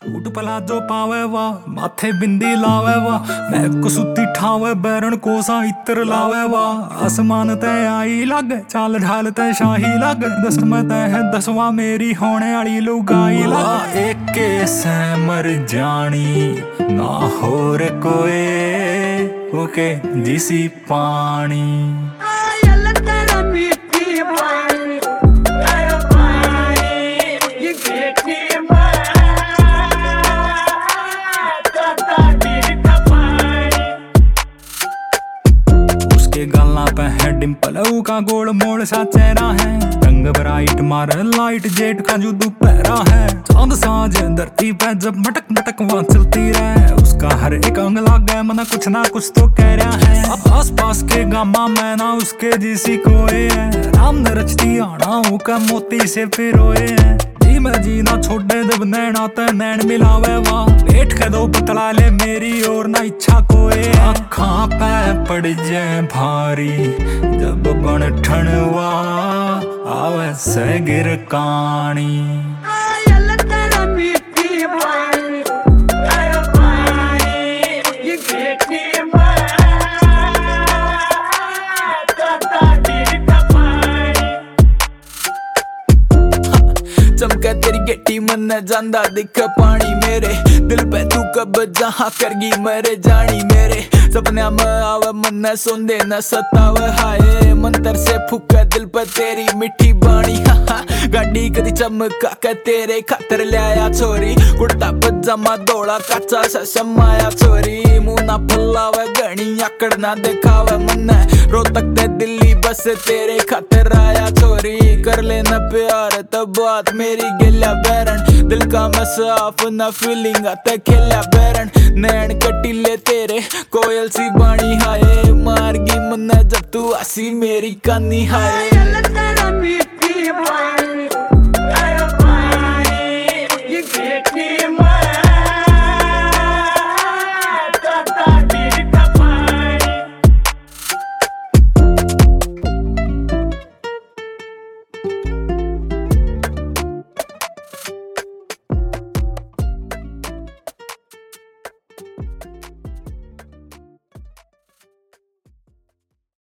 suit palazzo पावे वा माथे बिंदी लावे वा मैं कुसुती ठावे बैरन कोसा इत्र लावे वा आसमान तय आई लग चाल ढाल तय शाही लग दस में तय है दसवा मेरी होने वाली लुगाई लग एक के से मर जानी ना होर कोई ओके जिसी पानी गल्ला पे है डिम्पल का गोल मोड़ सा चेहरा है रंग ब्राइट मार लाइट जेट का जो दोपहरा है चांद साज धरती पे जब मटक मटक वहाँ चलती रहे उसका हर एक अंग लग गया मना कुछ ना कुछ तो कह रहा है आस पास के गामा मैं ना उसके जिसी कोई है राम ने रचती आना का मोती से पिरोए है जी मैं जीना छोड़े जब नैना ते नैन मिलावे वा पेट के दो पतला ले मेरी और ना इच्छा कोई आँखा पे पड़ जाए भारी जब बन ठणवा आवे से गिर कानी चमके तेरी गेटी मन जांदा दिख पानी मेरे दिल पे तू कब जहाँ करगी मरे जानी मेरे सपने में आवे मन सोंदे न सतावे हाय मंतर से फूके दिल पे तेरी मिठी बाणी गाड़ी कदी चमका के तेरे खातर लाया छोरी कुर्ता पजामा धोला काचा से समाया छोरी मुंह ना फुलावे घणी आकड़ ना दिखावे मन रोहतक ते दिल्ली बस तेरे खातर आया छोरी कर लेना प्यार तब बात मेरी गिला बैरन दिल का मैं साफ ना फीलिंग आते खेला बैरन नैन कटीले तेरे कोयल सी बाणी हाय मारगी मन जब तू आसी मेरी कानी हाय